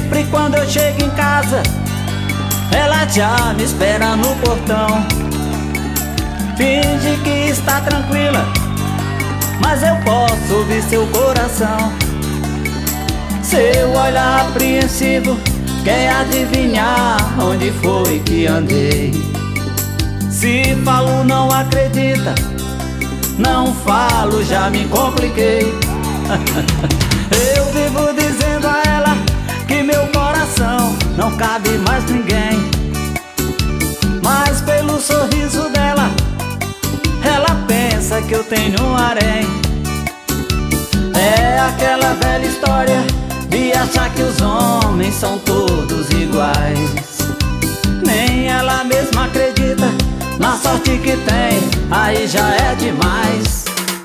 Sempre quando eu chego em casa, ela já me espera no portão. Finge que está tranquila, mas eu posso ouvir seu coração. Seu olhar apreensivo quer adivinhar onde foi que andei. Se falo não acredita, não falo já me compliquei. Eu vivo dizendo a ela que meu coração não cabe mais ninguém, mas pelo sorriso dela, ela pensa que eu tenho um harém. É aquela velha história de achar que os homens são todos iguais. Nem ela mesma acredita na sorte que tem, aí já é demais.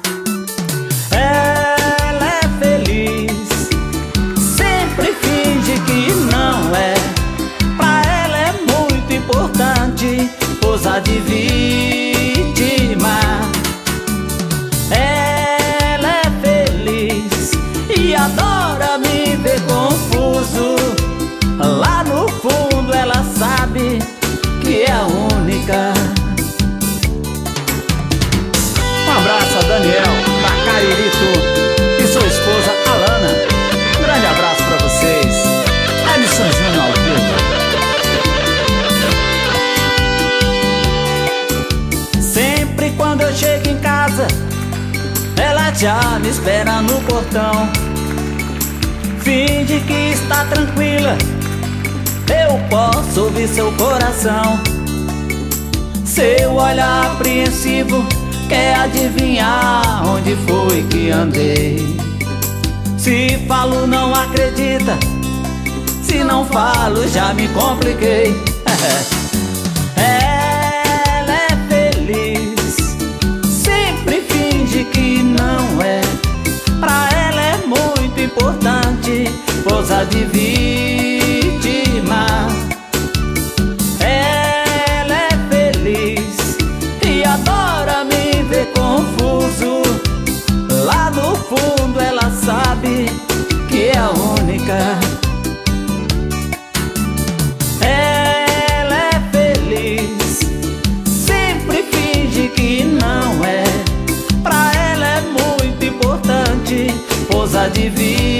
Ela é feliz, sempre finge que não é. Pra ela é muito importante posar de vítima. Ela é feliz e adora me ver confuso. Lá no fundo ela sabe que é a única. Um abraço a Daniel, da Cairito, e sua esposa Alana. Um grande abraço pra vocês. Emerson Júnior ao vivo. Sempre quando eu chego em casa, ela já me espera no portão. Finge que está tranquila, eu posso ouvir seu coração. Seu olhar apreensivo quer adivinhar onde foi que andei. Se falo não acredita, se não falo já me compliquei. Ela é feliz, sempre finge que não é. Pra ela é muito importante posar de vítima. Ela é feliz e adora me ver confuso. Lá no fundo ela sabe que é a única. Ela é feliz, sempre finge que não é. Pra ela é muito importante posar de vítima.